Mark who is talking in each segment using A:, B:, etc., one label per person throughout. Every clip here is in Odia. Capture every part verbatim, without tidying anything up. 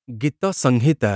A: ଗୀତ ସଂହିତା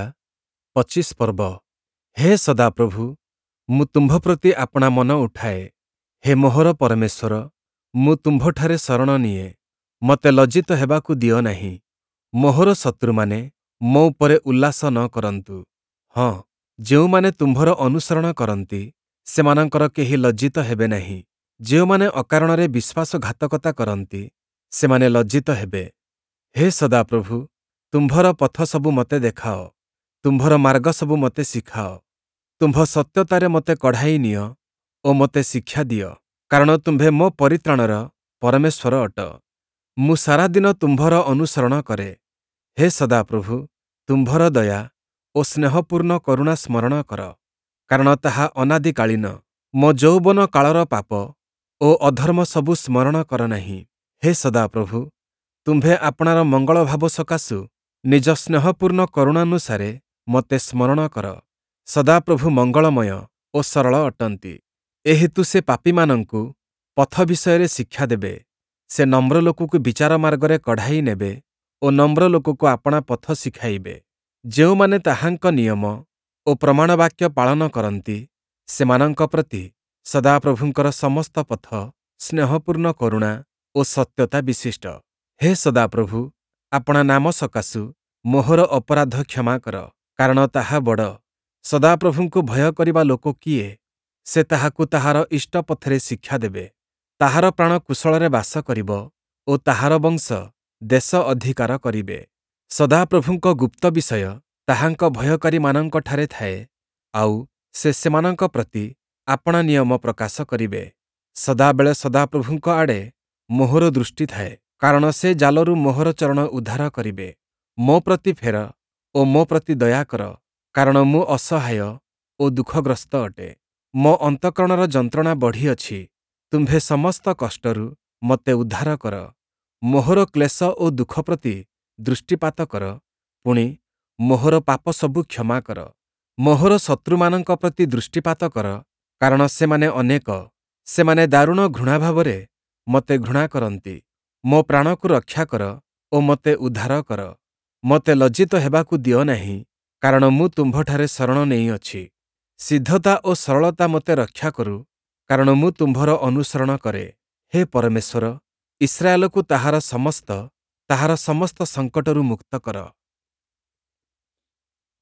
A: ପଚିଶ ପର୍ବ। ହେ ସଦାପ୍ରଭୁ, ମୁଁ ତୁମ୍ଭ ପ୍ରତି ଆପଣା ମନ ଉଠାଏ। ହେ ମୋହର ପରମେଶ୍ୱର, ମୁଁ ତୁମ୍ଭଠାରେ ଶରଣ ନିଏ। ମତେ ଲଜ୍ଜିତ ହେବାକୁ ଦିଅ ନାହିଁ। ମୋହର ଶତ୍ରୁମାନେ ମୋ ଉପରେ ଉଲ୍ଲାସ ନ କରନ୍ତୁ। ହଁ, ଯେଉଁମାନେ ତୁମ୍ଭର ଅନୁସରଣ କରନ୍ତି, ସେମାନଙ୍କର କେହି ଲଜ୍ଜିତ ହେବେ ନାହିଁ। ଯେଉଁମାନେ ଅକାରଣରେ ବିଶ୍ୱାସଘାତକତା କରନ୍ତି, ସେମାନେ ଲଜ୍ଜିତ ହେବେ। ହେ ସଦାପ୍ରଭୁ, ତୁମ୍ଭର ପଥ ସବୁ ମତେ ଦେଖାଅ। ତୁମ୍ଭର ମାର୍ଗ ସବୁ ମତେ ଶିଖାଅ। ତୁମ୍ଭ ସତ୍ୟତାରେ ମତେ କଢ଼ାଇ ନିଅ ଓ ମତେ ଶିକ୍ଷା ଦିଅ, କାରଣ ତୁମ୍ଭେ ମୋ ପରିତ୍ରାଣର ପରମେଶ୍ୱର ଅଟ। ମୁଁ ସାରାଦିନ ତୁମ୍ଭର ଅନୁସରଣ କରେ। ହେ ସଦାପ୍ରଭୁ, ତୁମ୍ଭର ଦୟା ଓ ସ୍ନେହପୂର୍ଣ୍ଣ କରୁଣା ସ୍ମରଣ କର, କାରଣ ତାହା ଅନାଦିକାଳୀନ। ମୋ ଯୌବନ କାଳର ପାପ ଓ ଅଧର୍ମ ସବୁ ସ୍ମରଣ କର ନାହିଁ। ହେ ସଦାପ୍ରଭୁ, ତୁମ୍ଭେ ଆପଣାର ମଙ୍ଗଳ ଭାବ ସକାଶୁ ନିଜ ସ୍ନେହପୂର୍ଣ୍ଣ କରୁଣାନୁସାରେ ମତେ ସ୍ମରଣ କର। ସଦାପ୍ରଭୁ ମଙ୍ଗଳମୟ ଓ ସରଳ ଅଟନ୍ତି। ଏ ହେତୁ ସେ ପାପୀମାନଙ୍କୁ ପଥ ବିଷୟରେ ଶିକ୍ଷା ଦେବେ। ସେ ନମ୍ର ଲୋକକୁ ବିଚାର ମାର୍ଗରେ କଢ଼ାଇ ନେବେ ଓ ନମ୍ର ଲୋକକୁ ଆପଣା ପଥ ଶିଖାଇବେ। ଯେଉଁମାନେ ତାହାଙ୍କ ନିୟମ ଓ ପ୍ରମାଣବାକ୍ୟ ପାଳନ କରନ୍ତି, ସେମାନଙ୍କ ପ୍ରତି ସଦାପ୍ରଭୁଙ୍କର ସମସ୍ତ ପଥ ସ୍ନେହପୂର୍ଣ୍ଣ କରୁଣା ଓ ସତ୍ୟତା ବିଶିଷ୍ଟ। ହେ ସଦାପ୍ରଭୁ, ଆପଣା ନାମ ସକାଶୁ ମୋହର ଅପରାଧ କ୍ଷମା କର, କାରଣ ତାହା ବଡ଼। ସଦାପ୍ରଭୁଙ୍କୁ ଭୟ କରିବା ଲୋକ କିଏ? ସେ ତାହାକୁ ତାହାର ଇଷ୍ଟ ପଥରେ ଶିକ୍ଷା ଦେବେ। ତାହାର ପ୍ରାଣ କୁଶଳରେ ବାସ କରିବ ଓ ତାହାର ବଂଶ ଦେଶ ଅଧିକାର କରିବେ। ସଦାପ୍ରଭୁଙ୍କ ଗୁପ୍ତ ବିଷୟ ତାହାଙ୍କ ଭୟକାରୀମାନଙ୍କଠାରେ ଥାଏ, ଆଉ ସେ ସେମାନଙ୍କ ପ୍ରତି ଆପଣା ନିୟମ ପ୍ରକାଶ କରିବେ। ସଦାବେଳେ ସଦାପ୍ରଭୁଙ୍କ ଆଡ଼େ ମୋହର ଦୃଷ୍ଟି ଥାଏ, କାରଣ ସେ ଜାଲରୁ ମୋହର ଚରଣ ଉଦ୍ଧାର କରିବେ। ମୋ ପ୍ରତି ଫେର ଓ ମୋ ପ୍ରତି ଦୟା କର, କାରଣ ମୁଁ ଅସହାୟ ଓ ଦୁଃଖଗ୍ରସ୍ତ ଅଟେ। ମୋ ଅନ୍ତଃକରଣର ଯନ୍ତ୍ରଣା ବଢ଼ିଅଛି। ତୁମ୍ଭେ ସମସ୍ତ କଷ୍ଟରୁ ମତେ ଉଦ୍ଧାର କର। ମୋହର କ୍ଲେଶ ଓ ଦୁଃଖ ପ୍ରତି ଦୃଷ୍ଟିପାତ କର, ପୁଣି ମୋହର ପାପ ସବୁ କ୍ଷମା କର। ମୋହର ଶତ୍ରୁମାନଙ୍କ ପ୍ରତି ଦୃଷ୍ଟିପାତ କର, କାରଣ ସେମାନେ ଅନେକ। ସେମାନେ ଦାରୁଣ ଘୃଣାଭାବରେ ମତେ ଘୃଣା କରନ୍ତି। ମୋ ପ୍ରାଣକୁ ରକ୍ଷା କର ଓ ମତେ ଉଦ୍ଧାର କର। ମତେ ଲଜ୍ଜିତ ହେବାକୁ ଦିଅ ନାହିଁ, କାରଣ ମୁଁ ତୁମ୍ଭଠାରେ ଶରଣ ନେଇଅଛି। ସିଦ୍ଧତା ଓ ସରଳତା ମତେ ରକ୍ଷା କରୁ, କାରଣ ମୁଁ ତୁମ୍ଭର ଅନୁସରଣ କରେ। ହେ ପରମେଶ୍ୱର, ଇସ୍ରାଏଲକୁ ତାହାର ସମସ୍ତ ତାହାର ସମସ୍ତ ସଙ୍କଟରୁ ମୁକ୍ତ କର।